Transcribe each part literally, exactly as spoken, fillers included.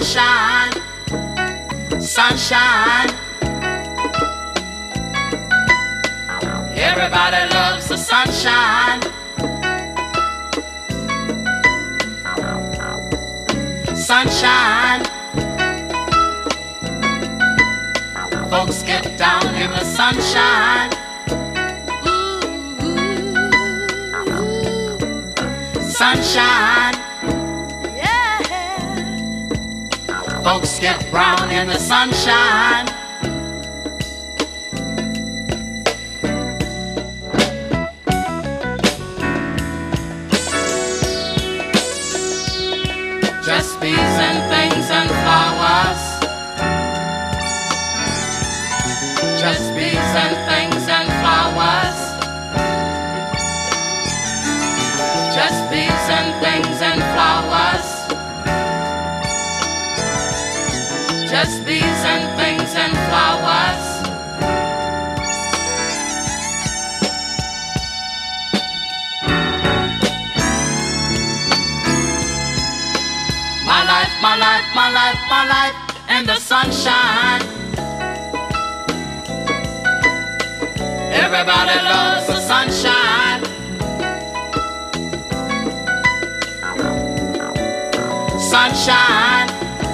sunshine, sunshine. Everybody loves the sunshine. Sunshine. Folks get down in the sunshine. Sunshine. Yeah. Folks get brown in the sunshine. Just bees and things and flowers. Just bees and things and flowers. Just bees and things and flowers. Just bees and things and flowers. My life, my life, my life, my life in the sunshine. Everybody loves the sunshine. Sunshine.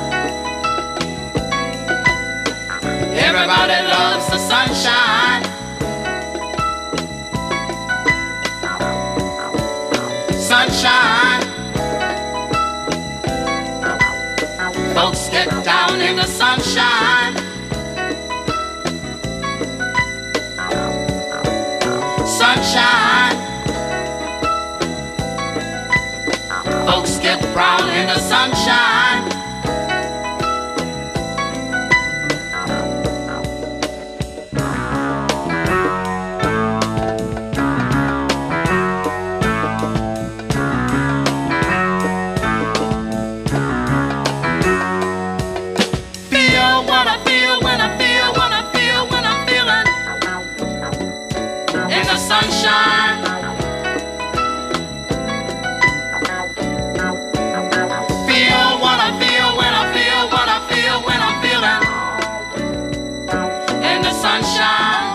Everybody loves the sunshine. Sunshine. Folks get down in the sunshine. Sunshine. Folks get brown in the sunshine. Feel what I feel when I feel what I feel when I'm feeling in the sunshine. Feel what I feel when I feel what I feel when I'm feeling in the sunshine.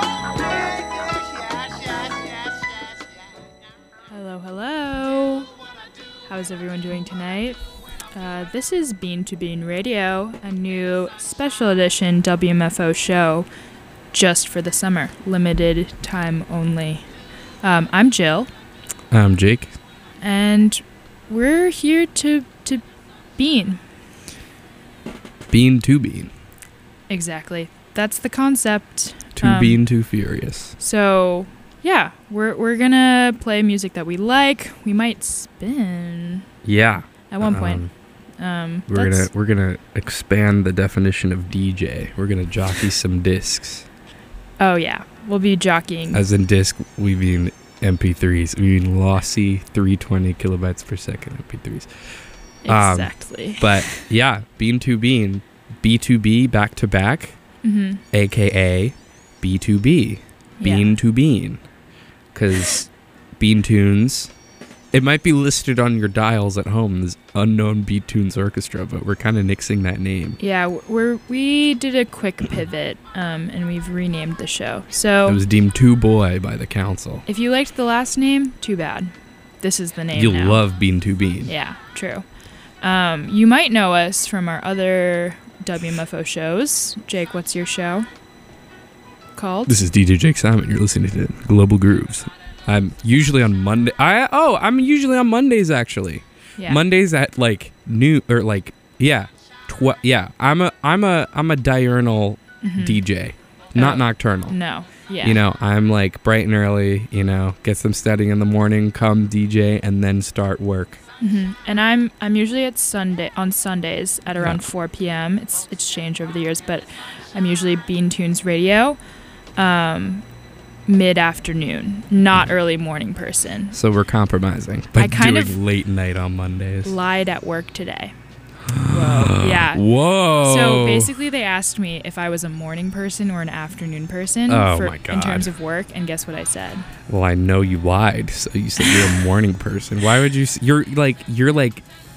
Hello, hello. How's everyone doing tonight? Uh, this is Bean to Bean Radio, a new special edition W M F O show just for the summer, limited time only. Um, I'm Jill. I'm Jake. And we're here to, to bean. Bean to bean. Exactly. That's the concept. Too Um, bean, too furious. So, yeah, we're we're gonna play music that we like. We might spin Yeah. at one Um, point. Um, We're gonna that's- we're gonna expand the definition of D J. We're gonna jockey some discs. Oh yeah, we'll be jockeying. As in disc, we mean M P threes. We mean lossy three hundred twenty kilobytes per second M P threes. um, Exactly. But yeah, bean to bean, B to B back to back, mm-hmm. aka B to B, bean Yeah. to bean, because Bean Tunes. It might be listed on your dials at home as Unknown Beat Tunes Orchestra, but we're kind of nixing that name. Yeah, we're we did a quick pivot, um, and we've renamed the show. So It was deemed too boy by the council. if you liked the last name, too bad. This is the name. You'll now. love Bean to Bean. Yeah, true. Um, you might know us from our other W M F O shows. Jake, what's your show called? This is D J Jake Simon. You're listening to Global Grooves. I'm usually on Monday. I oh, I'm usually on Mondays actually. yeah. Mondays at like noon or like yeah, tw- yeah. I'm a I'm a I'm a diurnal Mhm. D J, not Oh. nocturnal. No. Yeah. You know, I'm like bright and early. You know, get some studying in the morning, come D J, and then start work. hmm And I'm I'm usually at Sunday on Sundays at around Yeah. four p.m. It's it's changed over the years, but I'm usually Bean Tunes Radio, um, mid afternoon, not early morning person. So we're compromising by I kind doing of late night on Mondays. Lied at work today. Whoa. Yeah. Whoa. So basically, they asked me if I was a morning person or an afternoon person Oh for, my in terms God. of work, and guess what I said? Well, I know you lied. So you said you're a morning person. Why would you? s- You're like you're like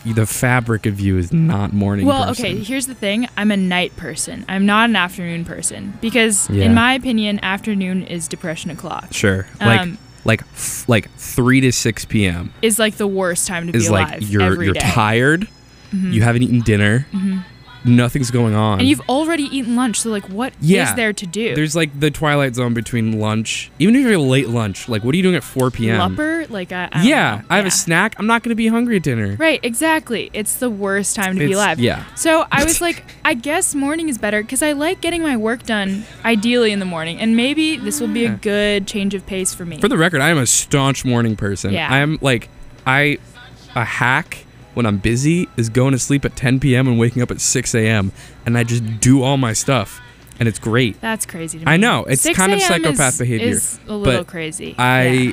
the fabric of you is not morning Well, person. okay, here's the thing. I'm a night person. I'm not an afternoon person because, Yeah. in my opinion, afternoon is depression o'clock. Sure. Like Um, like f- like three to six p.m. Is like the worst time to be is alive. like you're every you're day. tired. You haven't eaten dinner. Nothing's going on. And you've already eaten lunch, so like, what is Yeah. there to do? There's like the twilight zone between lunch. Even if you're late lunch, like what are you doing at four p.m.? Lupper? Like, I, I don't Yeah, know. I have Yeah. a snack. I'm not going to be hungry at dinner. Right, exactly. It's the worst time to be It's- alive. yeah. So I was like, I guess morning is better because I like getting my work done ideally in the morning, and maybe this will be a Yeah. good change of pace for me. For the record, I am a staunch morning person. Yeah. I am like, I, a hack when I'm busy is going to sleep at ten p.m. and waking up at six a.m. and I just do all my stuff, and it's great. That's crazy to me. I know, it's six kind of a m psychopath is, behavior, Is a little but crazy. I Yeah.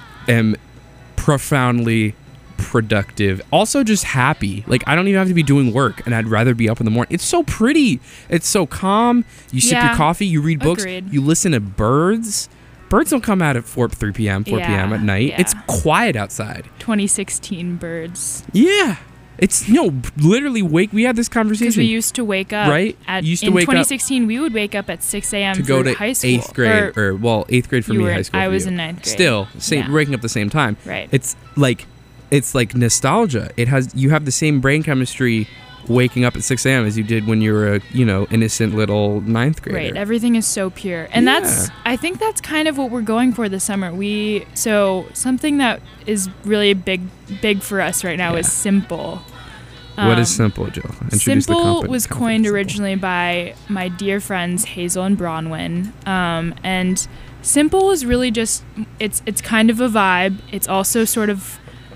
am profoundly productive. Also just happy. Like I don't even have to be doing work and I'd rather be up in the morning. It's so pretty. It's so calm. You sip Yeah. your coffee, you read books, Agreed. you listen to birds. Birds don't come out at four, three p.m., four p.m. Yeah, at night. yeah. It's quiet outside. twenty sixteen birds. Yeah. It's no literally wake we had this Because conversation we used to wake up. Right? At, You used to in wake up- twenty sixteen, we would wake up at six a.m. to for go to high school. eighth grade or, well, eighth grade for you me, were- high school. I for was you. in ninth grade. Still, same Yeah. waking up at the same time. Right. It's like it's like nostalgia. It has you have the same brain chemistry waking up at six a.m. as you did when you were a, you know, innocent little ninth grader. Right, everything is so pure. And Yeah. that's I think that's kind of what we're going for this summer. We so something that is really big big for us right now Yeah. is simple. What is Um, simple, Jill? Introduce the Simple company- was company coined Simple. originally by my dear friends Hazel and Bronwyn. Um, and simple is really just it's it's kind of a vibe. It's also sort of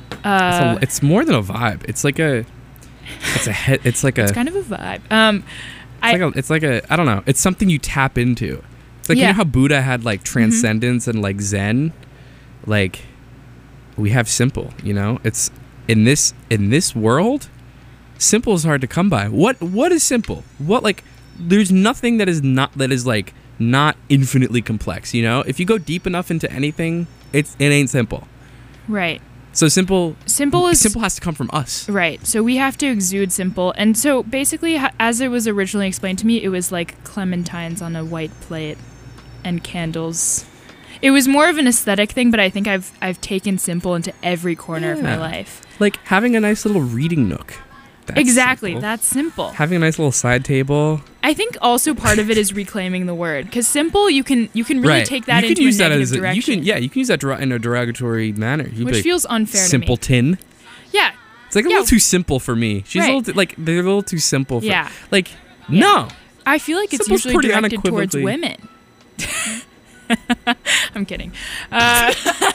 uh, It's, a, it's more than a vibe. It's like a it's a he, it's like a it's kind of a vibe. Um, it's I like a it's like a I don't know. It's something you tap into. It's like you Yeah. know how Buddha had like transcendence and like Zen, like we have simple. You know, it's in this in this world. Simple is hard to come by. What what is simple? What like there's nothing that is not that is like not infinitely complex, you know? If you go deep enough into anything, it's it ain't simple. right. So simple Simple is simple has to come from us. Right. So we have to exude simple. And so basically, ha- as it was originally explained to me, it was like clementines on a white plate and candles. It was more of an aesthetic thing, but I think I've I've taken simple into every corner of my Yeah. life. Like having a nice little reading nook. That's exactly. simple. That's simple. Having a nice little side table. I think also part of it is reclaiming the word, because simple you can you can really right. take that you into can use a that negative as a, direction, You can yeah, you can use that dera- in a derogatory manner. You which feels unfair to me. simpleton. Yeah. It's like a Yeah. little too simple for me. She's a Right. little too, like they're a little too simple for Yeah. like Yeah. no. I feel like it's Simple's usually pretty directed towards unequivocally- women. I'm kidding. Uh,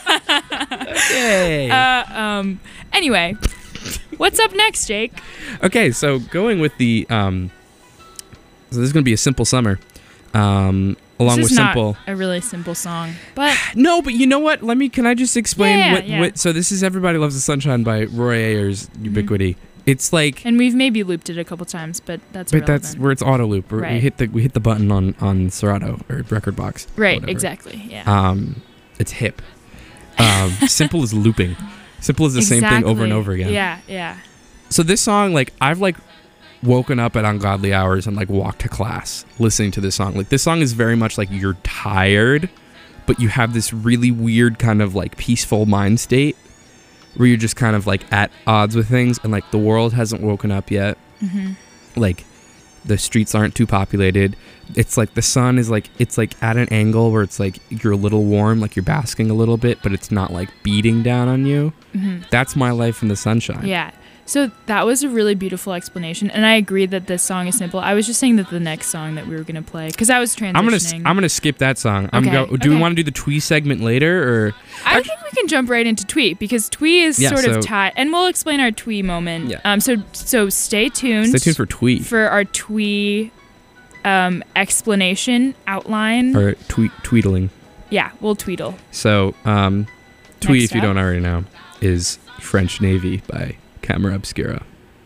Yay. uh, um. Anyway, what's up next, Jake? Okay, so going with the um so this is going to be a simple summer. Um along this with is simple. not a really simple song, but No, but you know what? Let me can I just explain Yeah, what, yeah. what so this is Everybody Loves the Sunshine by Roy Ayers Ubiquity. It's like and we've maybe looped it a couple times, but that's but that's irrelevant. where it's auto loop. Where We Right. hit the we hit the button on on Serato or record box. right. whatever. Exactly. Yeah. Um it's hip. Um simple is looping. Simple is the same thing over and Exactly. over again. Yeah. Yeah. So this song, like, I've like woken up at ungodly hours and like walked to class listening to this song. Like, this song is very much like you're tired, but you have this really weird kind of like peaceful mind state where you're just kind of like at odds with things and like the world hasn't woken up yet. Mm-hmm. Like, the streets aren't too populated. It's like the sun is like it's like at an angle where it's like you're a little warm, like you're basking a little bit, but it's not like beating down on you. Mm-hmm. That's my life in the sunshine. Yeah. So that was a really beautiful explanation, and I agree that this song is simple. I was just saying that the next song that we were gonna play, because I was transitioning. I'm gonna s- I'm gonna skip that song. I'm Okay, go. Do we okay. want to do the twee segment later or? I think we can jump right into twee because twee is Yeah, sort so- of tied, and we'll explain our twee moment. Yeah. Um. So so stay tuned. Stay tuned for twee for our twee, um, explanation outline. or tweet tweedling. Yeah, we'll tweedle. So um, twee, Next if you up. don't already know, is French Navy by Camera Obscura.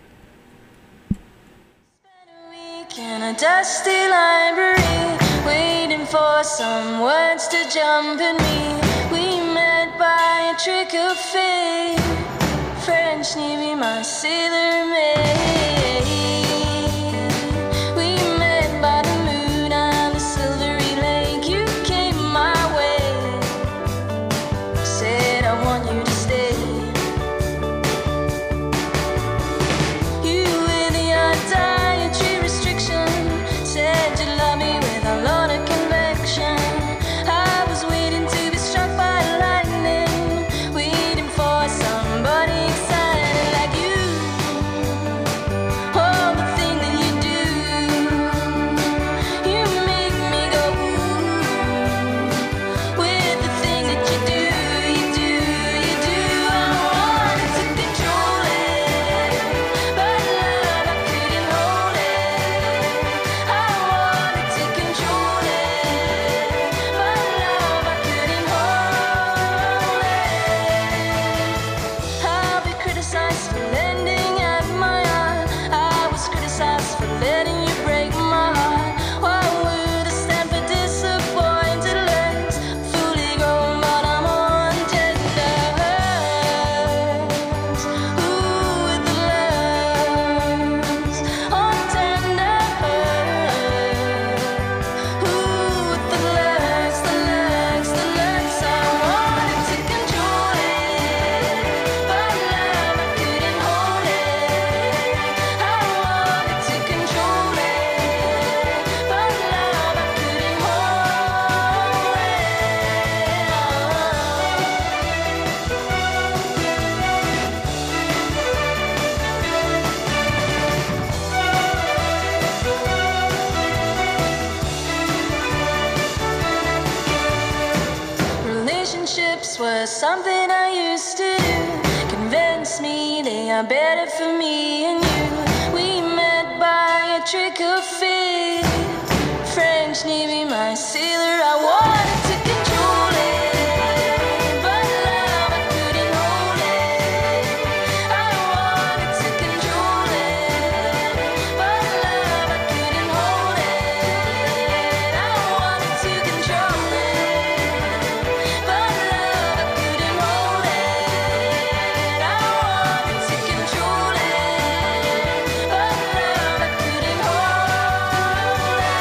In a dusty library, waiting for some words to jump at me. We met by a trick of fate. French Navy, my sailor maid. We met by the moon and the silvery lake. You came my way, said I want you to stay. You with your dietary restriction said you love me with a lot of conviction. I was waiting to be struck by lightning, waiting for somebody excited like you. Oh, the thing that you do, you make me go ooh. With the thing that you do, you do, you do. I wanted to control it, but love, I couldn't hold it. I wanted to control it, but love, I couldn't hold it. I'll be criticized for lending at my heart. I was criticized for letting you break my heart. Why would I stand for disappointed legs? Fully grown, but I'm on tenders. Ooh, with the legs on tenders. Ooh, with the legs, the legs, the legs. I wanted to control it, but love, I couldn't hold it. I wanted to control it, but love, I couldn't hold it. Relationships were something I used to do. Convince me they are better for me and you. We met by a trick of fate. French Navy, my sailor, I wanted to control it, but love, I couldn't hold it. I wanted to control it, but love, I couldn't hold it. I wanted to control it, but love, I couldn't hold it. I wanted to control it, but love, I couldn't hold it.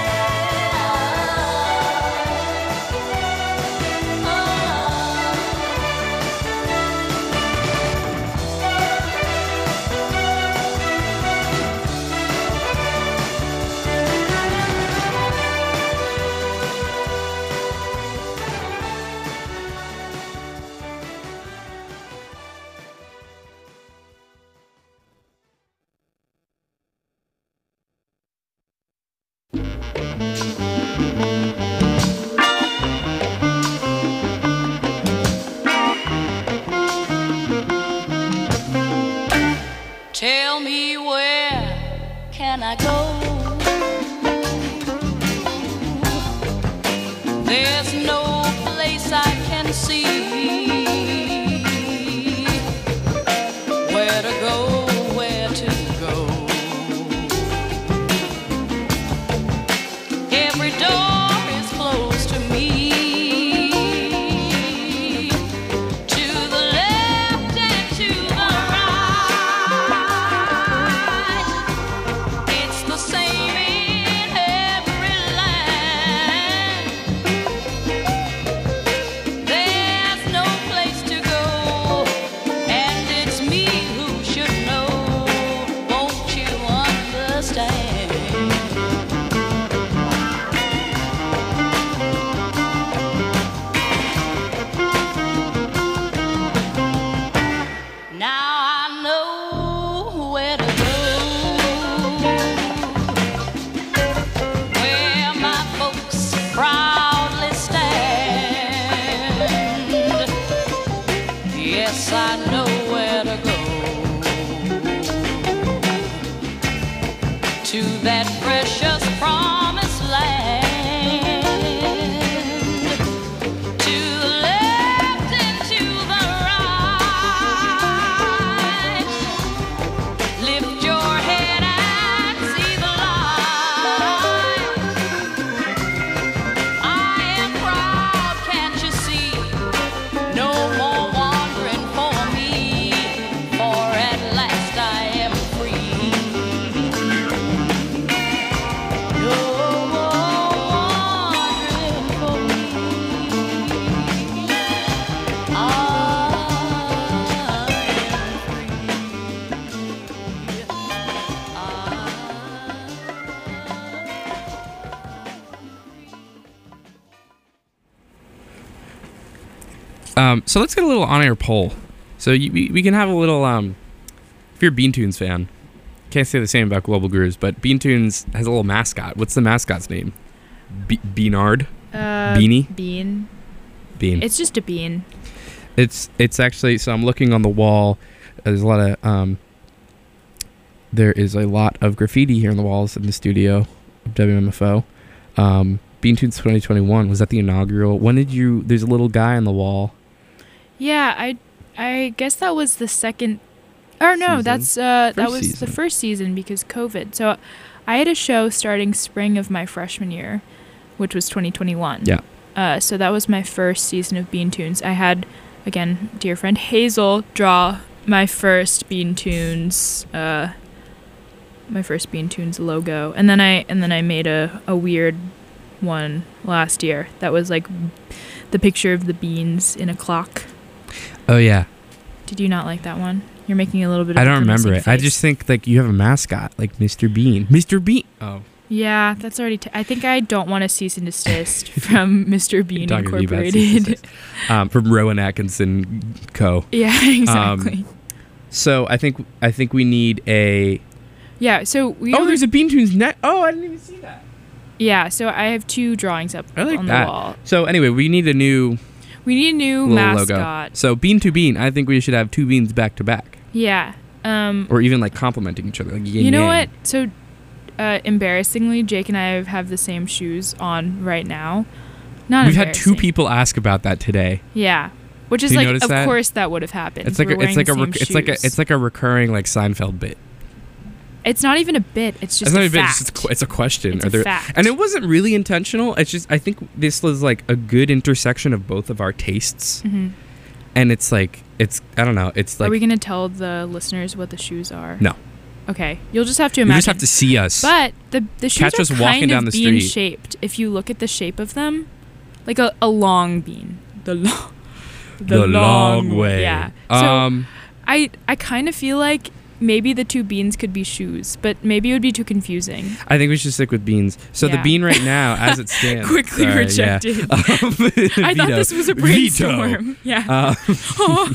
Tell me, where can I go? There's no place I can see. Where to go, where to go. Every door is closed to me. To the left and to the right, it's the same in every land. There's no place to go, and it's me who should know. Won't you understand? Now I know where to go, where my folks proudly stand. Yes, I know where to go, to that precious promised land. To the left and to the right, lift your head and see the light. I am proud, can't you see? No more wandering for me. Um, so let's get a little on-air poll. So you, we, we can have a little. Um, if you're a Beantoons fan, can't say the same about Global Grooves, but Beantoons has a little mascot. What's the mascot's name? Be- Beanard? Uh, Beanie? Bean. Bean. It's just a bean. It's it's actually, so I'm looking on the wall. There's a lot of um. There is a lot of graffiti here on the walls in the studio of W M F O. Um, Beantoons twenty twenty-one, was that the inaugural? When did you? There's a little guy on the wall. Yeah, I I guess that was the second. Or no, Season? that's uh that First was season. the first season because COVID. So I had a show starting spring of my freshman year, which was twenty twenty-one. Yeah. Uh, so that was my first season of Beantoons. I had, again, dear friend Hazel draw my first Beantoons, uh, my first Beantoons logo, and then I and then I made a, a weird one last year that was like the picture of the beans in a clock. Oh yeah. Did you not like that one? You're making a little bit of I a don't remember grimacing it. I face. just think like you have a mascot like Mister Bean. Mister Bean. Oh. Yeah, that's already. T- I think I don't want a cease and desist from Mister Bean Talking to you about Incorporated. cease and desist. Um, from Rowan Atkinson Co. Yeah, exactly. Um, So I think I think we need a. yeah, so we. Oh, were- there's a Beantoons net. Oh, I didn't even see that. Yeah, so I have two drawings up I like on that. the wall. So anyway, we need a new We need a new little mascot. logo. So bean to bean, I think we should have two beans back to back, Yeah. Um. or even like complementing each other. Like yin You know yang. what? So, uh, embarrassingly, Jake and I have the same shoes on right now. Not We've had two embarrassing. people ask about that today. Yeah, which is Did you like, notice of that? course, that would have happened. It's like We're a, it's wearing like the a same rec- it's like a shoes. it's like a recurring like Seinfeld bit. It's not even a bit. It's just It's not a even fact. it's, qu- it's a question. It's Are a there, fact. And it wasn't really intentional. It's just I think this was like a good intersection of both of our tastes, Mhm. and it's like it's I don't know. It's like Are we gonna tell the listeners what the shoes are? no. Okay, you'll just have to You imagine. just have to see us. But the the shoes Catch are us walking kind down of the bean street. shaped. If you look at the shape of them, like a, a long bean. The long. the, long way. Yeah. So Um. I I kind of feel like maybe the two beans could be shoes, but maybe it would be too confusing. I think we should stick with beans. So the Yeah. bean right now, as it stands, Quickly sorry, rejected. Yeah. Um, I thought veto. this was a Veto. brainstorm. Yeah. Uh,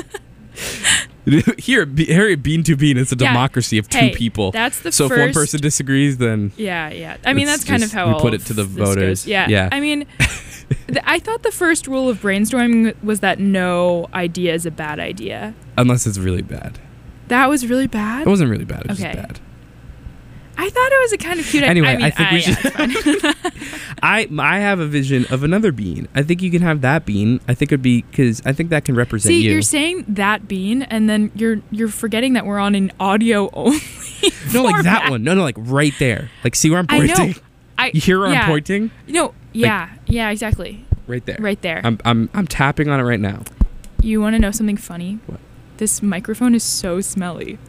here, be, here, at bean to bean, it's a Yeah. democracy of two Hey, people. That's the So first. if one person disagrees, then Yeah, yeah. I mean, It's that's kind just- of how we all put it of to the this voters. goes. Yeah. Yeah. I mean, th- I thought the first rule of brainstorming was that no idea is a bad idea. unless it's really bad. That was really bad. It wasn't really bad. It was Okay. just bad. I thought it was a kind of cute. Anyway, I, mean, I think we yeah, should- it's fine. I I have a vision of another bean. I think you can have that bean. I think it'd be because I think that can represent See, you. you're saying that bean, and then you're you're forgetting that we're on an audio only. no, like that format. one. No, no, like right there. Like see where I'm I pointing? know. I You hear where yeah. I'm pointing? No. Yeah. yeah. Exactly. Right there. Right there. I'm I'm I'm tapping on it right now. You want to know something funny? What? This microphone is so smelly.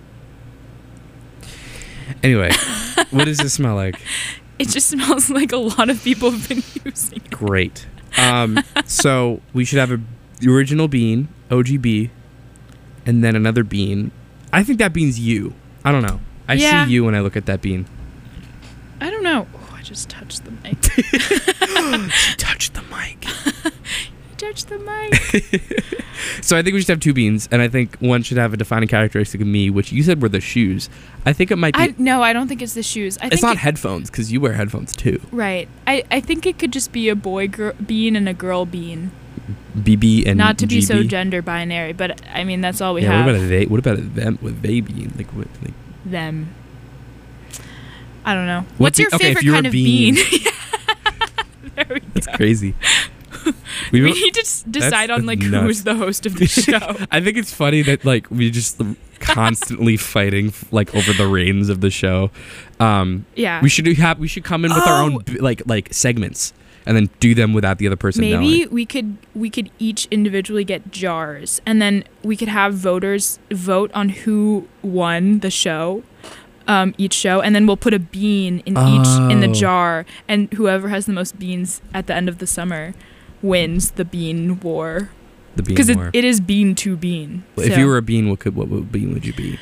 Anyway, what does this smell like? It just smells like a lot of people have been using it. Great. Um, so we should have a the original bean, O G B, and then another bean. I think that bean's you. I don't know. I Yeah. see you when I look at that bean. I don't know. Oh, I just touched the mic. She touched the mic. touched the mic. So I think we should have two beans, and I think one should have a defining characteristic of me, which you said were the shoes. I think it might be. I no, I don't think it's the shoes. I it's think not it- headphones because you wear headphones too. right. I I think it could just be a boy gir- bean and a girl bean. B B and Not to be G B. so gender binary, but I mean that's all we yeah. have. What about a they? What about a them with they bean? Like what? Like, them. I don't know. What What's be- your okay, if favorite you're a kind of bean- bean? There we go. that's crazy. We don't- need to s- decide that's on like nuts. who's the host of the show. I think it's funny that like we just constantly fighting like over the reins of the show. Um, Yeah. we should have we should come in with our Oh. own b- like like segments and then do them without the other person Maybe knowing. we could we could each individually get jars, and then we could have voters vote on who won the show, um, each show, and then we'll put a bean in each in the Oh. jar, and whoever has the most beans at the end of the summer wins the bean war. The bean Because it, war. it is bean to bean. If So, you were a bean, what could what, what bean would you be?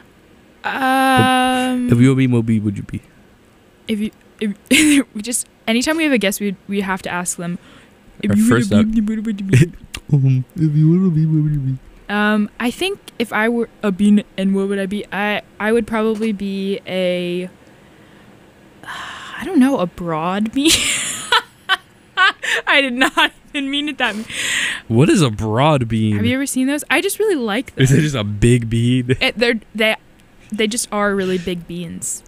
um, If you were a bean, what bean would you be? if you if, we just anytime we have a guest, we we have to ask them Our first up. Um, if you wanna be, what would you be? Um, I think if I were a bean, and what would I be? I I would probably be a. I don't know, a broad bean. I did not even mean it that. What is a broad bean? Have you ever seen those? I just really like them. Is it just a big bean? It, they're they, they just are really big beans.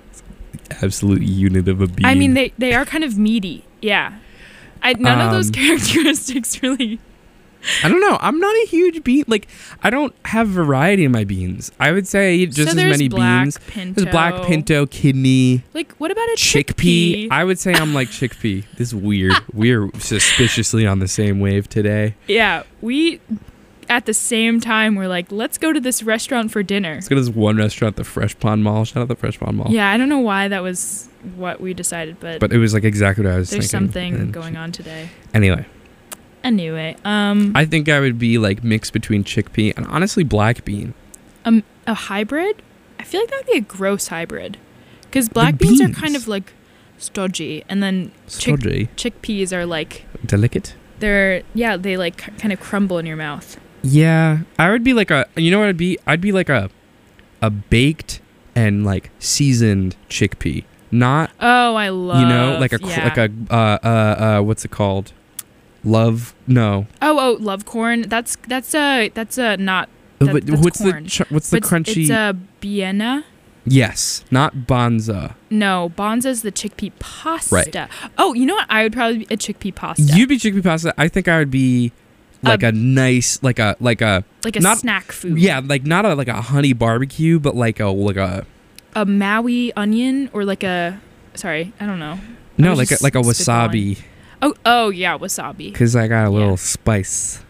Absolute unit of a bean. I mean, they they are kind of meaty. Yeah, I none of those Um, characteristics really. I don't know. I'm not a huge bean. Like, I don't have variety in my beans. I would say I eat just so as there's many black beans. Pinto. There's black pinto, kidney, Like, what about a chickpea. chickpea? I would say I'm like chickpea. This is weird. We're suspiciously on the same wave today. Yeah, we at the same time we're like, let's go to this restaurant for dinner. Let's go to this one restaurant, the Fresh Pond Mall. Shout out the Fresh Pond Mall. Yeah, I don't know why that was what we decided, but, But it was like exactly what I was there's thinking. something And- going on today. Anyway, Anyway, um, I think I would be like mixed between chickpea and honestly black bean. um, a hybrid. I feel like that would be a gross hybrid, because black beans. beans. are kind of like stodgy, and then chick- Stodgy. chickpeas are like Delicate. they're yeah they like k- kind of crumble in your mouth. Yeah, I would be like a. You know what I'd be? I'd be like a, a baked and like seasoned chickpea. Not Oh, I love you know like a cr- yeah. like a uh uh uh what's it called? Love no. oh oh love corn. That's that's a that's a not. Uh, That- but that's what's corn. the ch- what's the It's- crunchy? It's a Vienna. Yes, not Bonza. No, Bonza's the chickpea pasta. Right. Oh, you know what? I would probably be a chickpea pasta. You'd be chickpea pasta. I think I would be like a, A- nice like a like a like a not- snack food. yeah like not a like a honey barbecue, but like a like a A Maui onion or like a. Sorry, I don't know. I no was like a, just like a spitballing. wasabi Oh oh yeah, wasabi. because I got a little Yeah. spice.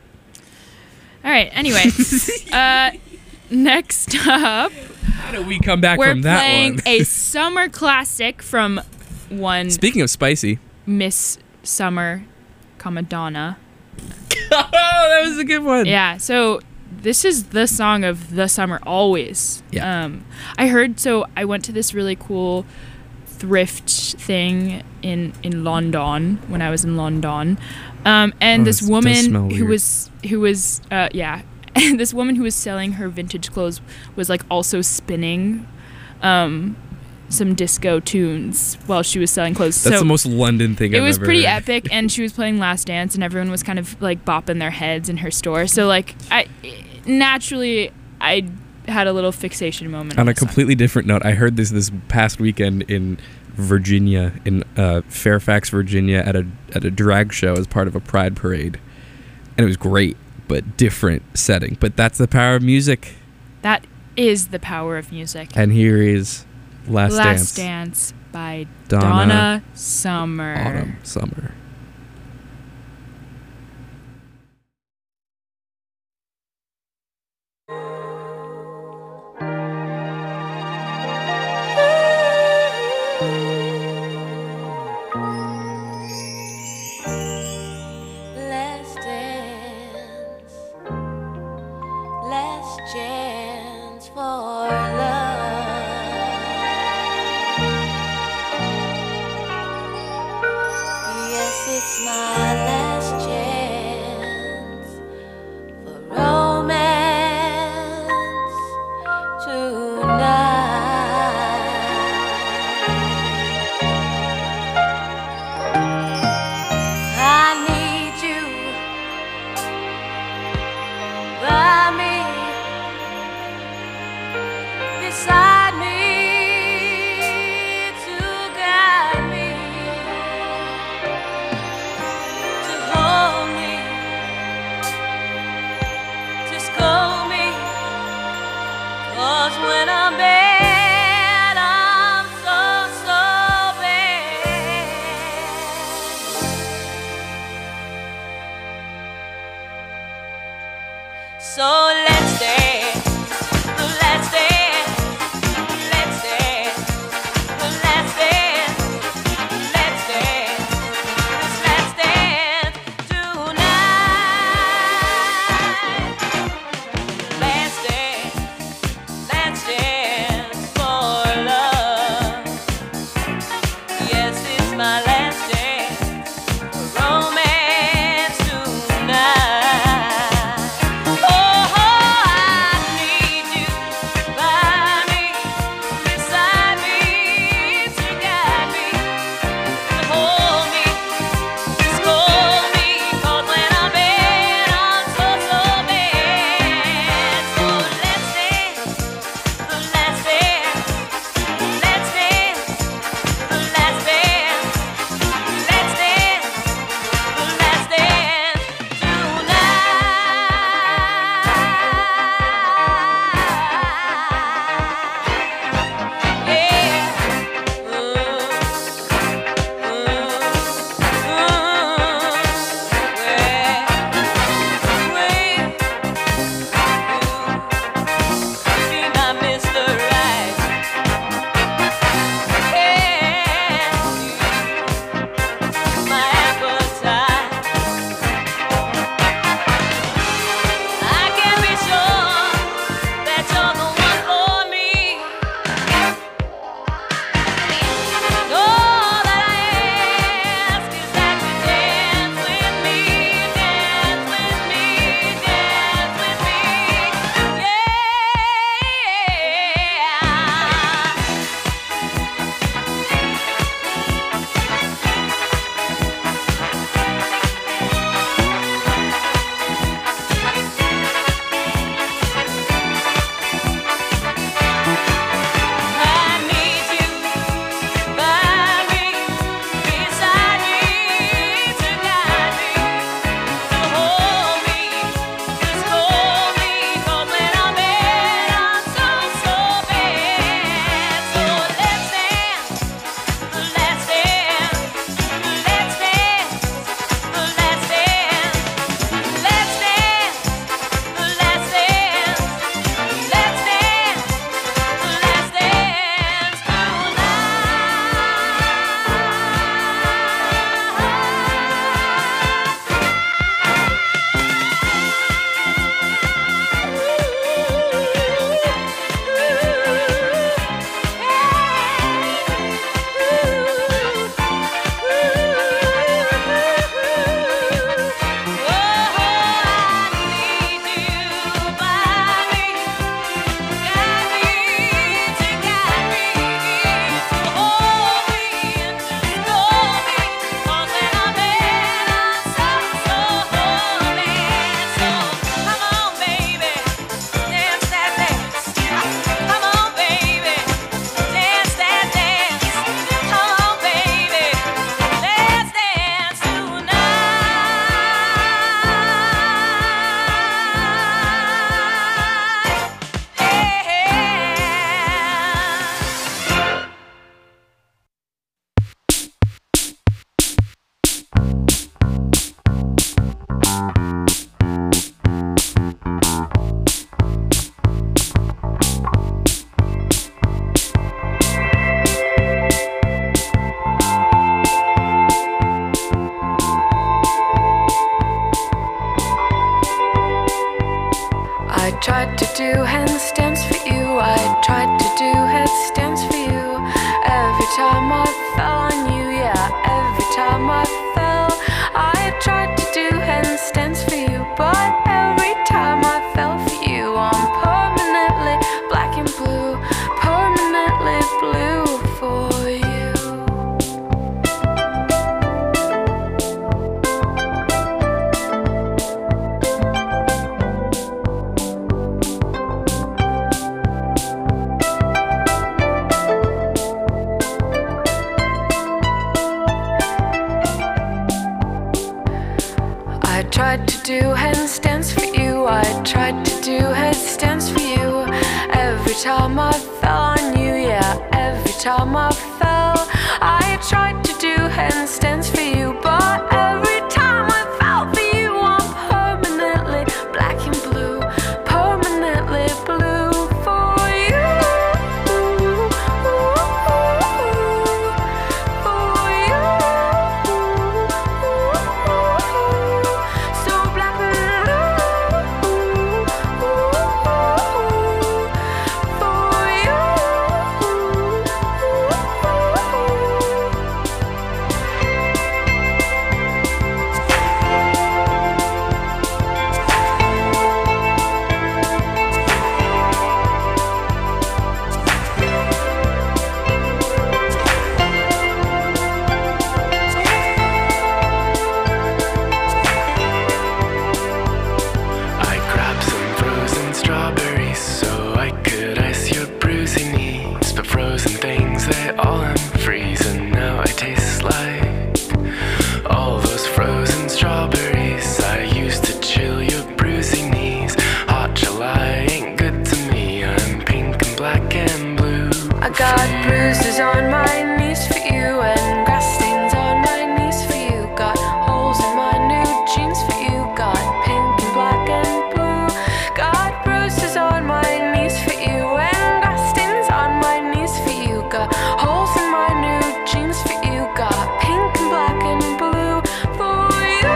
All right. Anyway, uh, next up, How did we come back we're from that playing one? a summer classic from one Speaking of spicy. Miss Summer, comma Donna. Oh, that was a good one. Yeah, so this is the song of the summer always. Yeah. Um, I heard, so I went to this really cool thrift thing in, in London when I was in London. Um, and Oh, this it does woman smell who weird. was, who was, uh, yeah, and this woman who was selling her vintage clothes was like also spinning, um, some disco tunes while she was selling clothes. That's so the most London thing it I've was ever pretty heard. epic, and she was playing Last Dance, and everyone was kind of like bopping their heads in her store. So like, I naturally I had a little fixation moment On a this song. completely different note, I heard this this past weekend in Virginia, in uh, Fairfax, Virginia, at a at a drag show as part of a pride parade, and it was great, but different setting. But that's the power of music. That is the power of music. And here is Last, Last Dance, Dance by Donna, Donna Summer. Autumn, Summer. Last dance, last chance for love. Yes, I fell on you, yeah, every time I fell. I tried to do handstands for you, but every time I fell for you, I'm permanently black and blue, permanently blue for you. I tried to do handstands for you, I tried to do headstands for you. Every time I fell on you, yeah, every time I fell. I tried to do handstands for you, but every time I fell for you, I'm permanently black and blue, permanently blue for you. For you. So black and blue for you. I grabbed some frozen strawberries so I could ice your bruising knees. But frozen things, they all unfreeze, and now I taste like all those frozen strawberries I used to chill your bruising knees. Hot July ain't good to me, I'm pink and black and blue. I got bruises on my knees for you, and grass stains on my knees for you. Got holes in my new jeans for you. Got pink and black and blue. Got bruises on my knees for you, and grass stains on my knees for you. Got holes in my new jeans for you. Got pink and black and blue for you.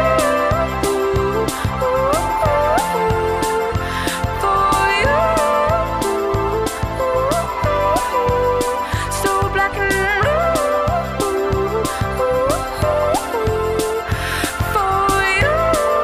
For you. So black and blue for you.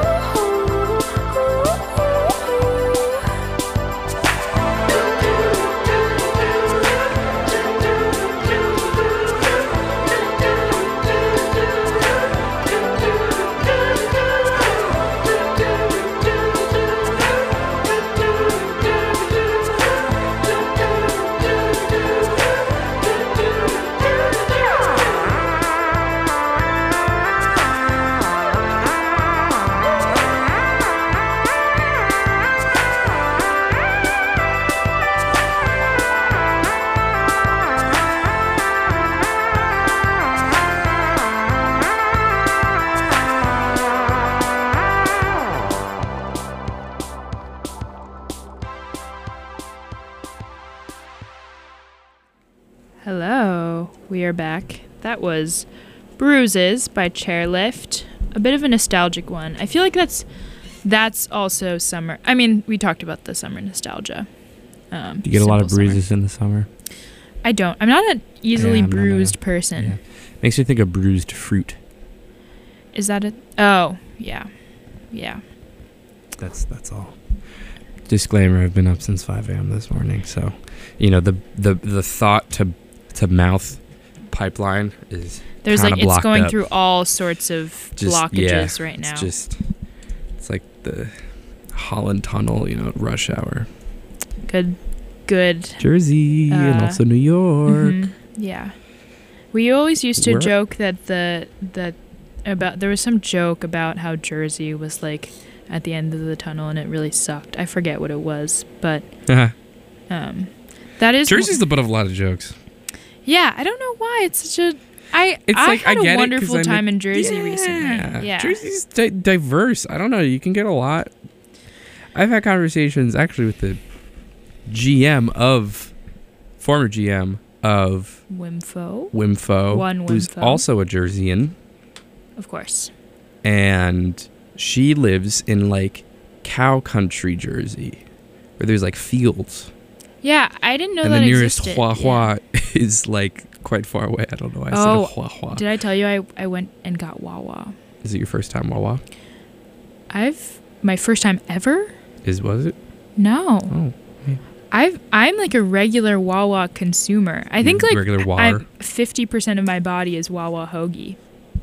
Hello, we are back. That was Bruises by Chairlift. A bit of a nostalgic one. I feel like that's that's also summer. I mean, we talked about the summer nostalgia. Um, Do you get a lot of simple summer. bruises in the summer? I don't. I'm not an easily Yeah, I'm not bruised a- person. Yeah. Makes me think of bruised fruit. Is that it? Oh, yeah. Yeah. That's that's all. Disclaimer: I've been up since five a.m. this morning, so you know the the the thought to to mouth pipeline is There's kinda like, it's blocked going up. through all sorts of Just- blockages yeah, right now. It's just it's like the Holland Tunnel, you know, at rush hour. Good, good. Jersey and Uh, also New York. Mhm. Yeah. We always used to Where- joke that the that about there was some joke about how Jersey was like at the end of the tunnel and it really sucked. I forget what it was, but um that is Jersey's the butt of a lot of jokes. Yeah, I don't know why it's such a I It's I like had I get a it 'cause wonderful I'm time a- in Jersey yeah. recently. Yeah. Jersey's di- diverse. I don't know. You can get a lot. I've had conversations actually with the G M of former G M of Wimfo, Wimfo, One who's Wimfo. also a Jerseyan, of course. and she lives in like cow country Jersey, where there's like fields. Yeah, I didn't know and that the nearest existed. Hua Yeah. Hua is like quite far away. I don't know why I Oh, said Hua Hua. Did I tell you I, I went and got Wawa? Is it your first time Wawa? I've my first time ever? Is was it? No. Oh, I've I'm like a regular Wawa consumer. I think You're like regular War. I'm fifty percent of my body is Wawa hoagie.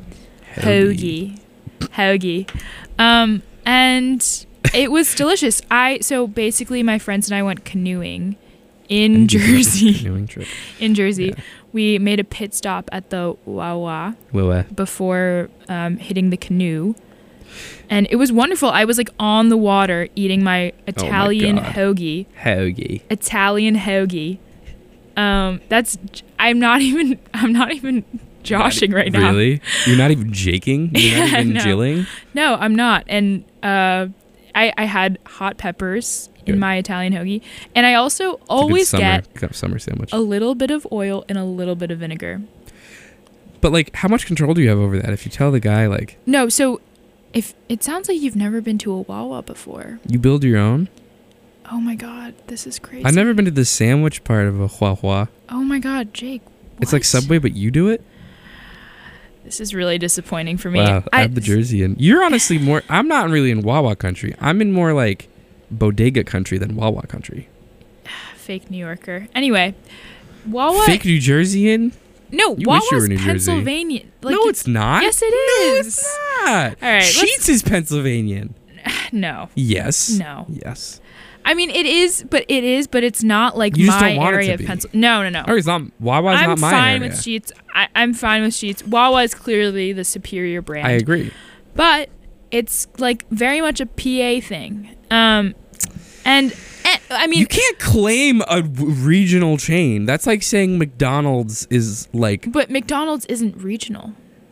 Hoagie. Hoagie. Hoagie. Um and it was delicious. I so basically my friends and I went canoeing in Jersey. Canoeing trip. in Jersey. Yeah. We made a pit stop at the Wawa Wawa. before um, hitting the canoe. And it was wonderful. I was like on the water eating my Italian God. hoagie. Hoagie. Italian hoagie. Um, that's I'm not even I'm not even joshing right now. Really? You're not even jaking? You're not Yeah, even no. jilling? No, I'm not. And uh, I I had hot peppers in Good. my Italian hoagie, and I also It's a good always summer, get good summer sandwich. a little bit of oil and a little bit of vinegar. But like, how much control do you have over that? If you tell the guy like No, so if it sounds like you've never been to a Wawa before. you build your own, Oh my god, this is crazy. I've never been to the sandwich part of a Hua Hua. Oh my god, Jake. It's like what? Subway, but you do it. This is really disappointing for me. Wow, I have the jersey in. You're honestly more. I'm not really in Wawa country. I'm in more like bodega country than Wawa country. Fake New Yorker. Anyway, Wawa. Fake New Jersey in? No, You wish you were Wawa's New Jersey. Pennsylvania. Like, no, it's not. Yes, it No, is. it's not. All right, let's- Sheets is Pennsylvanian. No. Yes. No. Yes. I mean, it is, but it is, but it's not like You just my don't want it area to of be. Pennsylvania. No, no, no. Or it's not. Wawa's I'm not my fine area. with Sheets. I, I'm fine with Sheets. Wawa is clearly the superior brand. I agree. But it's like very much a P A thing. Um, and, and I mean, You can't claim a w- regional chain. That's like saying McDonald's is like. but McDonald's isn't regional.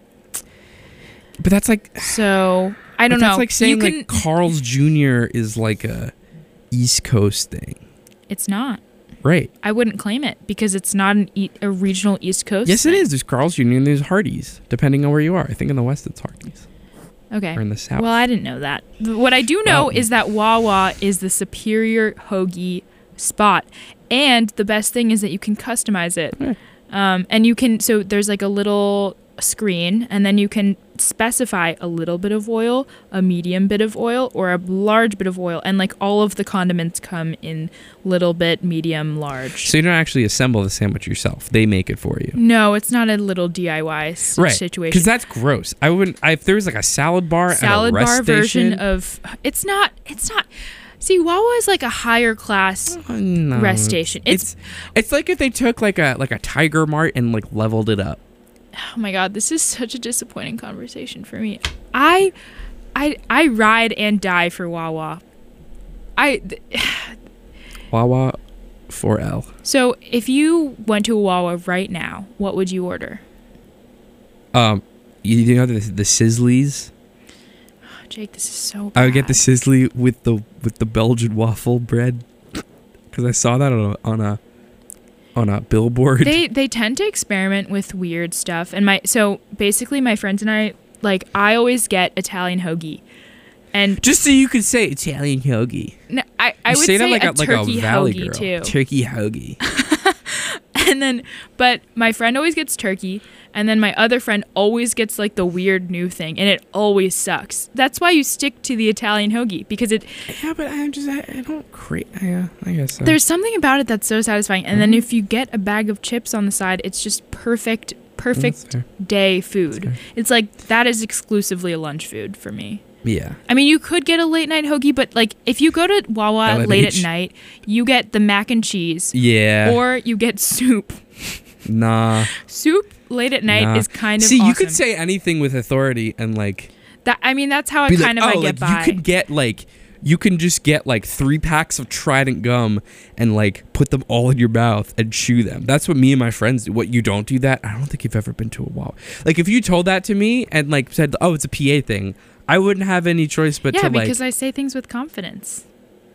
But that's like. So I don't but know. That's like saying you can, like Carl's Junior is like a East Coast thing, it's not. right? I wouldn't claim it because it's not an e- a regional East Coast. Yes, it thing. is. There's Carl's Junior and there's Hardee's, depending on where you are. I think in the West it's Hardee's, Okay. or in the South. Well, I didn't know that. But what I do know Well- is that Wawa is the superior hoagie spot, and the best thing is that you can customize it. Okay. Um, and you can so there's like a little screen, and then you can specify a little bit of oil, a medium bit of oil, or a large bit of oil, and like all of the condiments come in little bit, medium, large. So you don't actually assemble the sandwich yourself; they make it for you. No, it's not a little D I Y s- Right, situation. because that's gross. I wouldn't. I, if there was like a salad bar Salad at a rest bar station, version of it's not. It's not. See, Wawa is like a higher class Uh, no. rest station. It's, It's it's like if they took like a like a Tiger Mart and like leveled it up. oh my god, this is such a disappointing conversation for me. I, I, I ride and die for Wawa. I. Th- Wawa, four L. so if you went to a Wawa right now, what would you order? Um, you know the the Sizzlies. Jake, this is so. I would get the bad. Sizzly with the with the Belgian waffle bread, because I saw that on a on a on a billboard. They they tend to experiment with weird stuff, and my so basically my friends and I like I always get Italian hoagie, and Just so you could say Italian hoagie. no, I I You would say say, that like a, a, like turkey a valley hoagie girl. too. Turkey hoagie. And then, but my friend always gets turkey, and then my other friend always gets like the weird new thing, and it always sucks. That's why you stick to the Italian hoagie, because it Yeah, but I'm just I, I don't create. Yeah, I guess so. there's something about it that's so satisfying. And then if you get a bag of chips on the side, it's just perfect, That's perfect fair. day food. fair. It's like that is exclusively a lunch food for me. Yeah. I mean, you could get a late night hoagie, but like if you go to Wawa L N late H. at night, you get the mac and cheese, Yeah. or you get soup. nah. Soup late at night nah. is kind of See, awesome. you could say anything with authority and like That I mean, that's how I be kind like, of oh, I get like by. you could get like you can just get like three packs of Trident gum and like put them all in your mouth and chew them. That's what me and my friends do. What you don't do that? I don't think you've ever been to a Wawa. Like if you told that to me and like said, "Oh, it's a P A thing," I wouldn't have any choice but yeah, to like because I say things with confidence.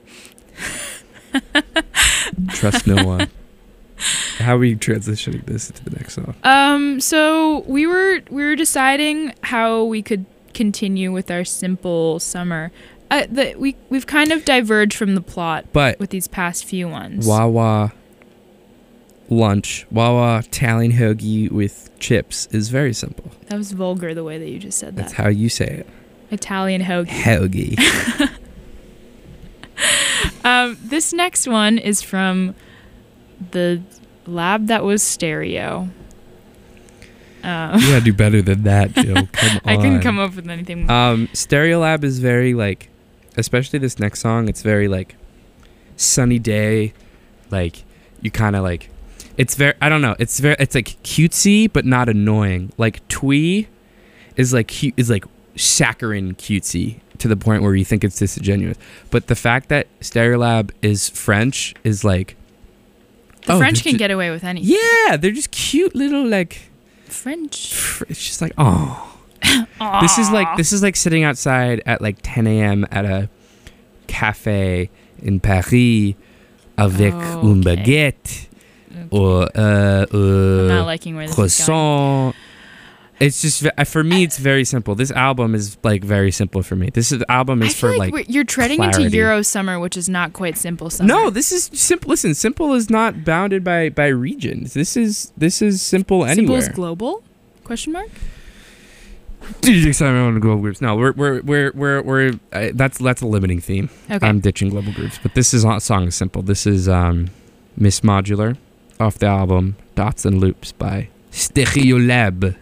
trust no one. How are we transitioning this into the next song? Um, so we were we were deciding how we could continue with our simple summer. uh, the, we we've kind of diverged from the plot, But with these past few ones. Wawa lunch, Wawa Italian hoagie with chips is very simple. That was vulgar the way that you just said that. That's how you say it. Italian hoagie. Hoagie. Um, this next one is from the lab that was stereo. Um, You gotta do better than that, Joe. Come on. I couldn't come up with anything more. Um, Stereolab is very like, especially this next song. It's very like sunny day, like you kind of like. It's very. I don't know. It's very. It's like cutesy, but not annoying. Like Twee is like cute. Is like saccharine cutesy to the point where you think it's disingenuous. But the fact that Stereolab is French is like. the oh, French they're can ju- get away with anything. Yeah, they're just cute little like. French. fr- It's just like oh. This is like this is like sitting outside at like ten a.m. at a cafe in Paris avec Oh, une okay. baguette or uh, I'm not uh, liking where this is going. croissant. It's just ve- for me. It's very simple. This album is like very simple for me. This is, album I is feel for like, like. we're- you're treading clarity. into Euro summer, which is not quite simple summer. No, this is simple. Listen, simple is not bounded by by regions. This is this is simple Simple anywhere. is global? Question mark? D J Simon on the global groups. No, we're we're we're we're, we're uh, that's that's a limiting theme. Okay. I'm ditching global groups, but this is not song is simple. This is um, Miss Modular off the album Dots and Loops by Stereolab.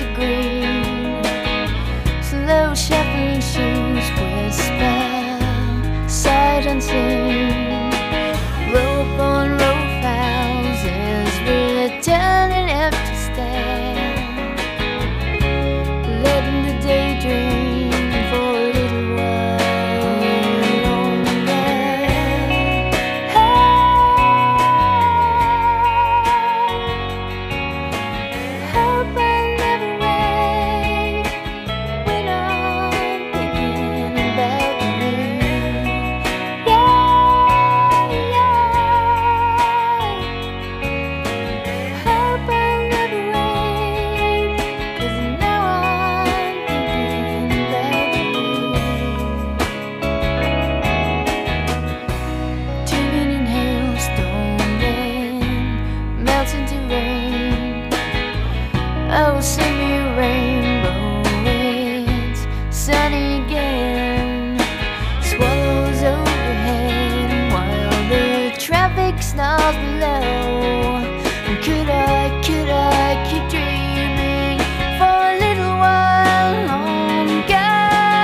to green. Slow shuffling shoes whisper, sight unseen. Row upon row of houses, returning empty stand. Letting the daydream for a little while longer. Hope I never wait when I'm thinking about you. Yeah, yeah. Hope I never wait, 'cause now I'm thinking about you. Too many hailstorm rain melts into rain. Oh, send me a rainbow, it's sunny again. Swallows overhead while the traffic snarls below. And could I, could I keep dreaming for a little while longer?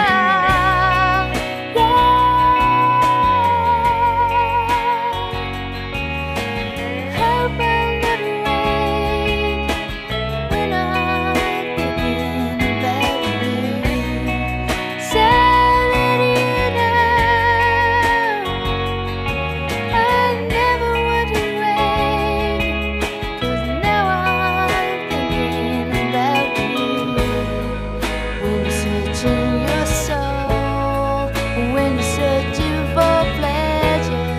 Yeah. Hope I'll never wait when I'm thinking about you. So that you know I never would have waited, 'cause now I'm thinking about you. When you're searching your soul, when you're searching for pleasure,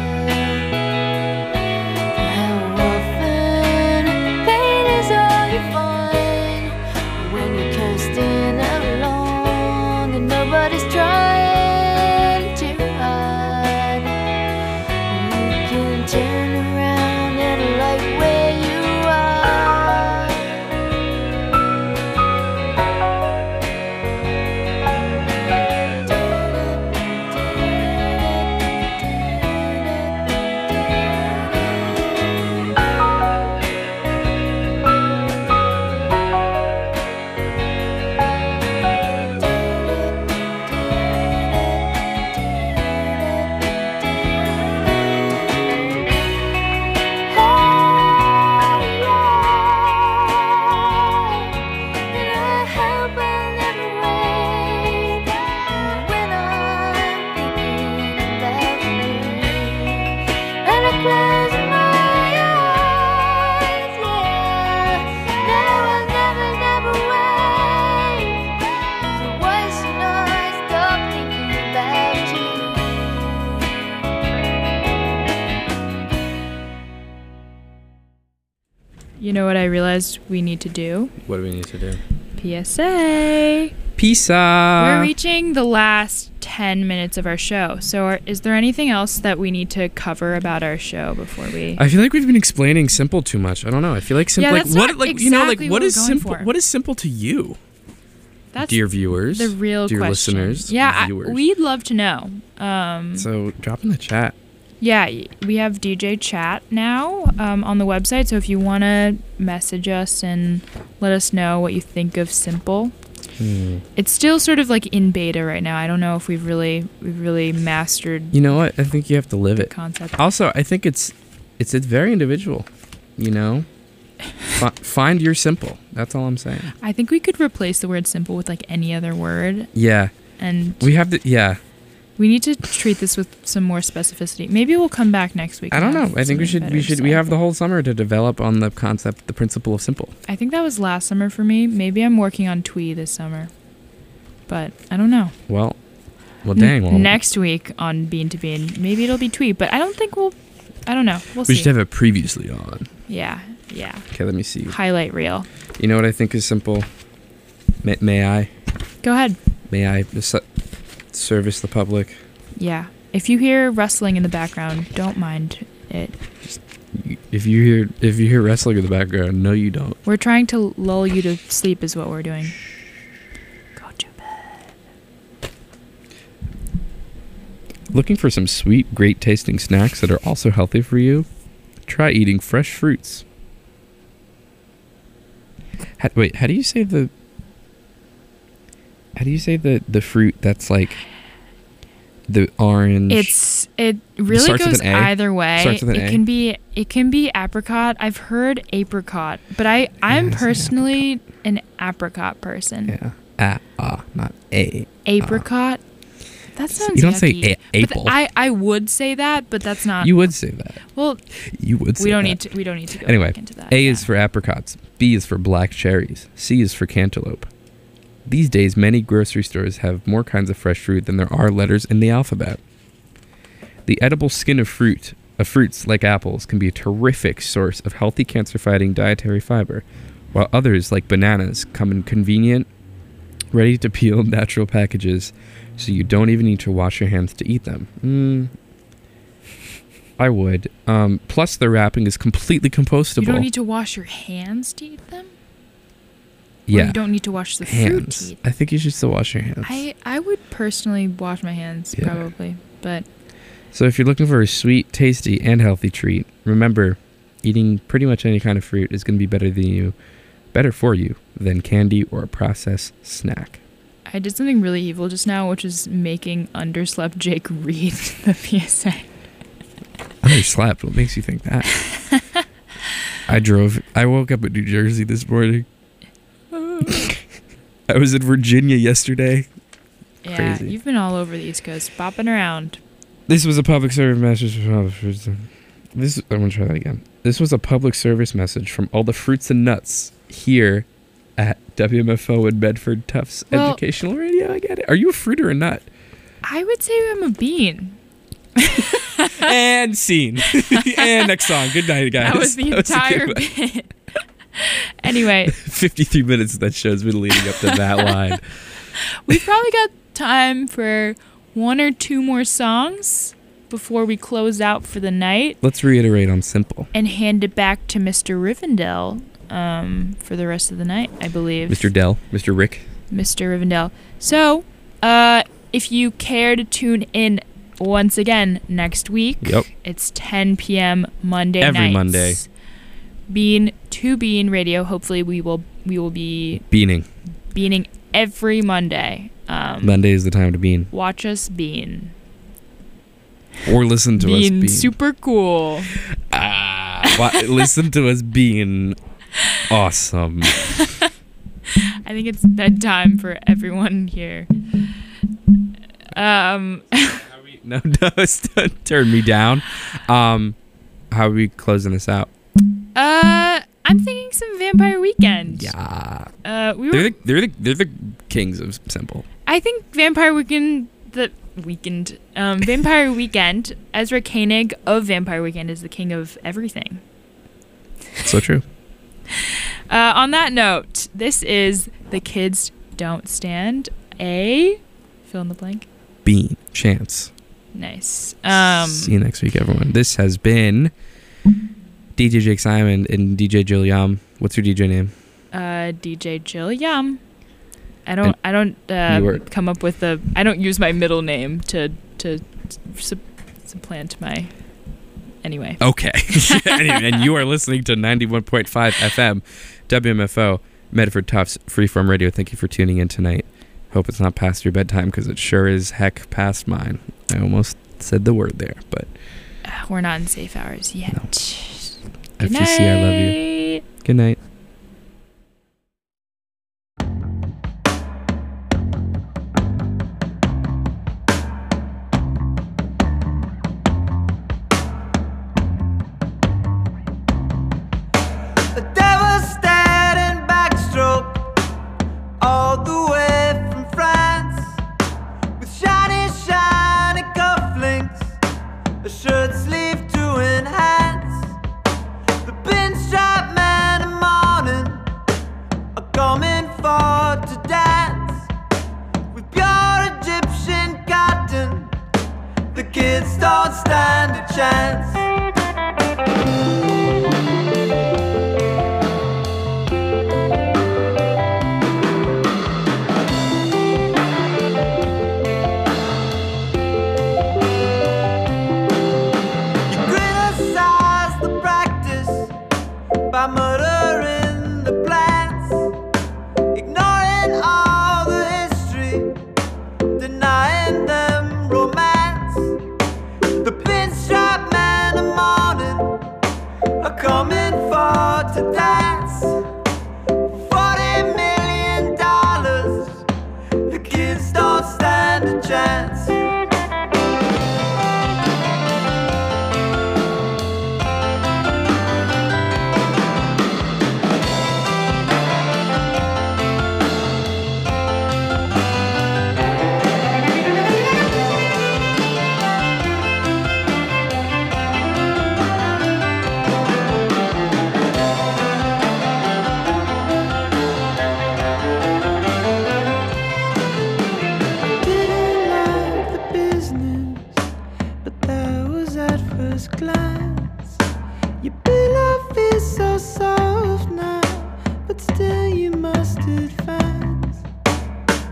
how often pain is all you find. When you're coasting along and nobody's trying to hide, you can turn around and like where you are. You know what I realized we need to do? What do we need to do? P S A. Peace We're out. reaching the last ten minutes of our show. So are, is there anything else that we need to cover about our show before we... I feel like we've been explaining simple too much. I don't know. I feel like simple. Yeah, like that's what? not Like you know, like exactly what what is we're going simple? for. What is simple to you, That's dear viewers? the real dear question. listeners, Yeah, I, viewers. we'd love to know. Um, So drop in the chat. yeah, y- we have D J Chat now um, on the website. So if you want to message us and let us know what you think of Simple. Hmm. It's still sort of like in beta right now. I don't know if we've really we've really mastered You know what? I think you have to live the it. concept. Also, I think it's it's it's very individual. You know, F- find your simple. That's all I'm saying. I think we could replace the word simple with like any other word, Yeah, and we have to. Yeah, we need to treat this with some more specificity. Maybe we'll come back next week. I and don't have know. I think we something should better we to should we say. have the whole summer to develop on the concept, the principle of simple. I think that was last summer for me. Maybe I'm working on Twee this summer, but I don't know. Well, well, N- dang. Well, next week on Bean to Bean, maybe it'll be Twee, but I don't think we'll. I don't know. We'll we see. should have it previously on. yeah, yeah. Okay, let me see. Highlight reel. You know what I think is simple? May, may I? Go ahead. May I s- service the public? Yeah. If you hear rustling in the background, don't mind it. If you hear if you hear wrestling in the background, no, you don't. We're trying to lull you to sleep is what we're doing. Go to bed. Looking for some sweet, great tasting snacks that are also healthy for you? Try eating fresh fruits. How, wait, how do you say the How do you say the the fruit that's like the orange? It's it really Starts with goes an A? either way. Starts with an it A? can be it can be apricot. I've heard apricot, but I I'm Yeah, it's an personally an apricot person. yeah. Ah, ah, not a. Apricot. That sounds. You don't say yucky. a- But apple. I I would say that, but that's not. You would say that. well, You would say we don't that. need to. We don't need to go Anyway, back into that. A yeah. is for apricots, B is for black cherries, C is for cantaloupe. These days, many grocery stores have more kinds of fresh fruit than there are letters in the alphabet. The edible skin of fruit, of fruits like apples, can be a terrific source of healthy cancer-fighting dietary fiber, while others, like bananas, come in convenient, ready-to-peel natural packages, so you don't even need to wash your hands to eat them. Mm, I would. Um, plus, the wrapping is completely compostable. You don't need to wash your hands to eat them. Or yeah. you don't need to wash the fruit to Hands. eat. I think you should still wash your hands. I I would personally wash my hands Yeah. probably, but So if you're looking for a sweet, tasty, and healthy treat, remember, eating pretty much any kind of fruit is going to be better than you, better for you than candy or a processed snack. I did something really evil just now, which is making underslept Jake read the P S A. Underslept? What makes you think that? I drove. I woke up in New Jersey this morning. I was in Virginia yesterday. Yeah, Crazy. you've been all over the East Coast, bopping around. This was a public service message from this. I'm gonna try that again. This was a public service message from all the fruits and nuts here at W M F O and Medford Tufts Well- Educational Radio. I get it. Are you a fruit or a nut? I would say I'm a bean. And scene. And next song. Good night, guys. That was the a entire good one. bit. Anyway, fifty-three minutes of that show's been leading up to that line. we've probably got time for one or two more songs before we close out for the night Let's reiterate on Simple. and hand it back to Mister Rivendell um, for the rest of the night, I believe. Mister Dell, Mister Rick. Mister Rivendell. So, uh, if you care to tune in once again next week, Yep. it's ten p.m. Monday Every nights. Monday. Bean to Bean Radio. Hopefully, we will we will be Beaning. beaning every Monday. Um, Monday is the time to bean. watch us bean. Or listen to us Bean bean. super cool. Ah, wa- listen to us being awesome. I think it's bedtime for everyone here. Um, No, no, don't turn me down. Um, how are we closing this out? uh, I'm thinking some Vampire Weekend. Yeah, Uh, we were. they're the they're the they're the kings of simple. I think Vampire Weekend, the weekend, um, Vampire Weekend. Ezra Koenig of Vampire Weekend is the king of everything. So true. Uh, on that note, this is The Kids Don't Stand. A fill in the blank. Bean chance. Nice. Um, See you next week, everyone. This has been D J Jake Simon and D J Jill Yum. What's your D J name? uh, D J Jill Yum. I don't. And I don't uh, you were- come up with the. I don't use my middle name to to sup- supplant my. Anyway. Okay. Anyway, and you are listening to ninety-one point five F M, W M F O, Medford Tufts Freeform Radio. Thank you for tuning in tonight. Hope it's not past your bedtime, because it sure is heck past mine. I almost said the word there, but Uh, we're not in safe hours yet. No. Good F T C, I love you. night. Good night. A devastating backstroke all the way from France, with shiny, shiny cufflinks, a shirt sleeve to enhance. The pinstripe men in morning are coming for to dance with pure Egyptian cotton. The kids don't stand a chance. You criticize the practice by murdering the plants, ignoring all the history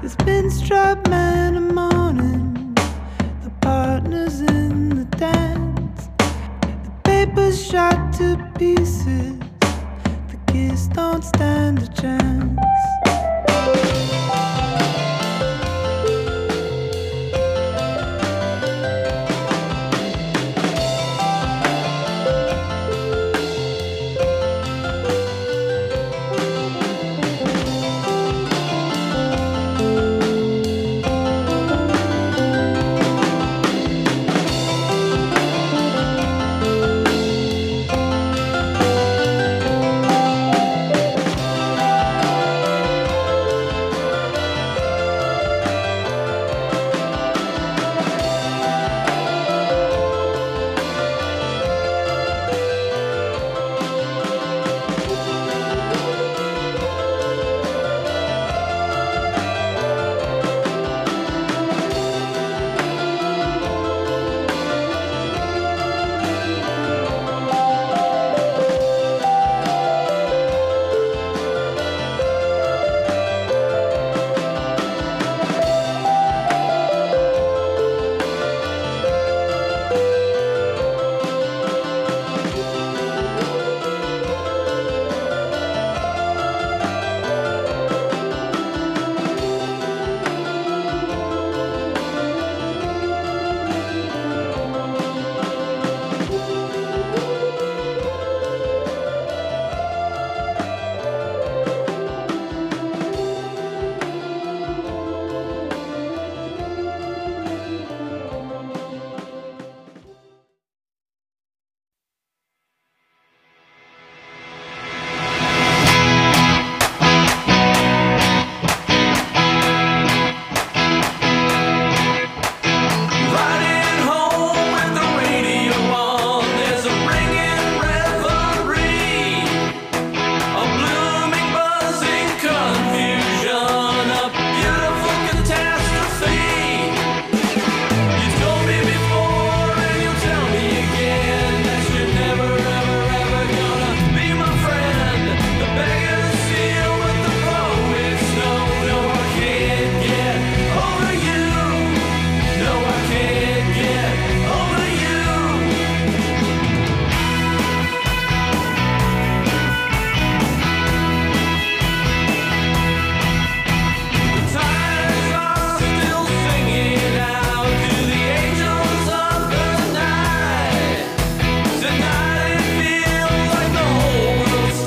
There's been strap man a morning, the partners in the dance, the paper's shot to pieces, the kiss don't stand a chance.